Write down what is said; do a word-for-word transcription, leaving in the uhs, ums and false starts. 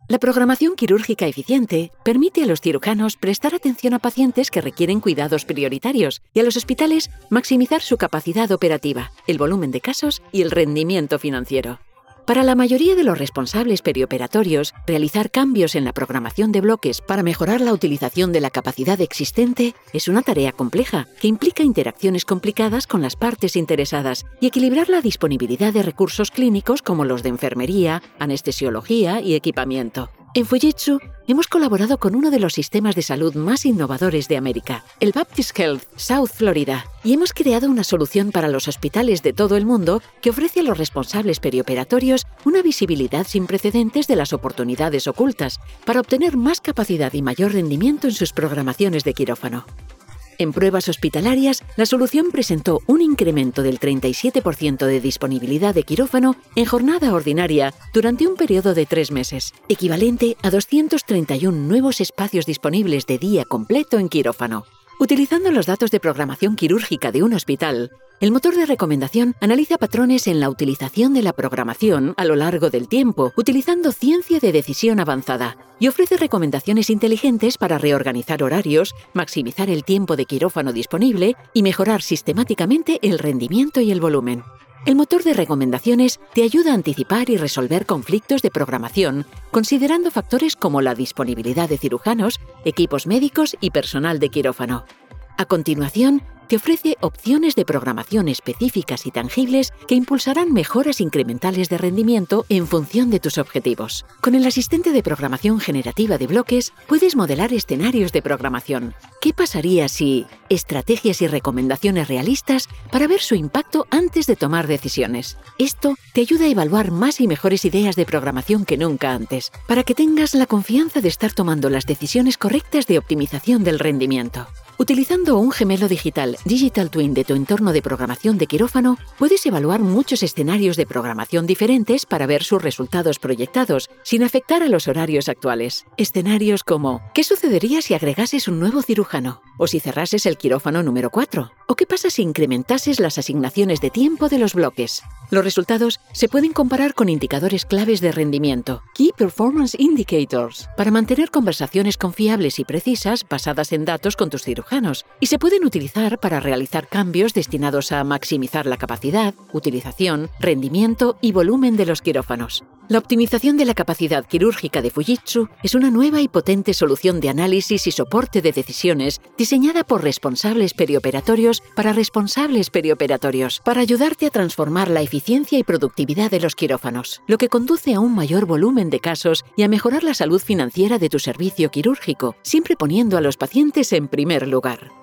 La programación quirúrgica eficiente permite a los cirujanos prestar atención a pacientes que requieren cuidados prioritarios y a los hospitales maximizar su capacidad operativa, el volumen de casos y el rendimiento financiero. Para la mayoría de los responsables perioperatorios, realizar cambios en la programación de bloques para mejorar la utilización de la capacidad existente es una tarea compleja que implica interacciones complicadas con las partes interesadas y equilibrar la disponibilidad de recursos clínicos como los de enfermería, anestesiología y equipamiento. En Fujitsu hemos colaborado con uno de los sistemas de salud más innovadores de América, el Baptist Health South Florida, y hemos creado una solución para los hospitales de todo el mundo que ofrece a los responsables perioperatorios una visibilidad sin precedentes de las oportunidades ocultas para obtener más capacidad y mayor rendimiento en sus programaciones de quirófano. En pruebas hospitalarias, la solución presentó un incremento del treinta y siete por ciento de disponibilidad de quirófano en jornada ordinaria durante un periodo de tres meses, equivalente a doscientos treinta y uno nuevos espacios disponibles de día completo en quirófano. Utilizando los datos de programación quirúrgica de un hospital, el motor de recomendación analiza patrones en la utilización de la programación a lo largo del tiempo, utilizando ciencia de decisión avanzada, y ofrece recomendaciones inteligentes para reorganizar horarios, maximizar el tiempo de quirófano disponible y mejorar sistemáticamente el rendimiento y el volumen. El motor de recomendaciones te ayuda a anticipar y resolver conflictos de programación, considerando factores como la disponibilidad de cirujanos, equipos médicos y personal de quirófano. A continuación, te ofrece opciones de programación específicas y tangibles que impulsarán mejoras incrementales de rendimiento en función de tus objetivos. Con el asistente de programación generativa de bloques, puedes modelar escenarios de programación. ¿Qué pasaría si? Estrategias y recomendaciones realistas para ver su impacto antes de tomar decisiones. Esto te ayuda a evaluar más y mejores ideas de programación que nunca antes, para que tengas la confianza de estar tomando las decisiones correctas de optimización del rendimiento. Utilizando un gemelo digital Digital Twin de tu entorno de programación de quirófano, puedes evaluar muchos escenarios de programación diferentes para ver sus resultados proyectados, sin afectar a los horarios actuales. Escenarios como: ¿qué sucedería si agregases un nuevo cirujano? ¿O si cerrases el quirófano número cuatro? ¿O qué pasa si incrementases las asignaciones de tiempo de los bloques? Los resultados se pueden comparar con indicadores claves de rendimiento, Key Performance Indicators, para mantener conversaciones confiables y precisas basadas en datos con tus cirujanos, y se pueden utilizar para realizar cambios destinados a maximizar la capacidad, utilización, rendimiento y volumen de los quirófanos. La optimización de la capacidad quirúrgica de Fujitsu es una nueva y potente solución de análisis y soporte de decisiones diseñada por responsables perioperatorios para responsables perioperatorios, para ayudarte a transformar la eficiencia y productividad de los quirófanos, lo que conduce a un mayor volumen de casos y a mejorar la salud financiera de tu servicio quirúrgico, siempre poniendo a los pacientes en primer lugar.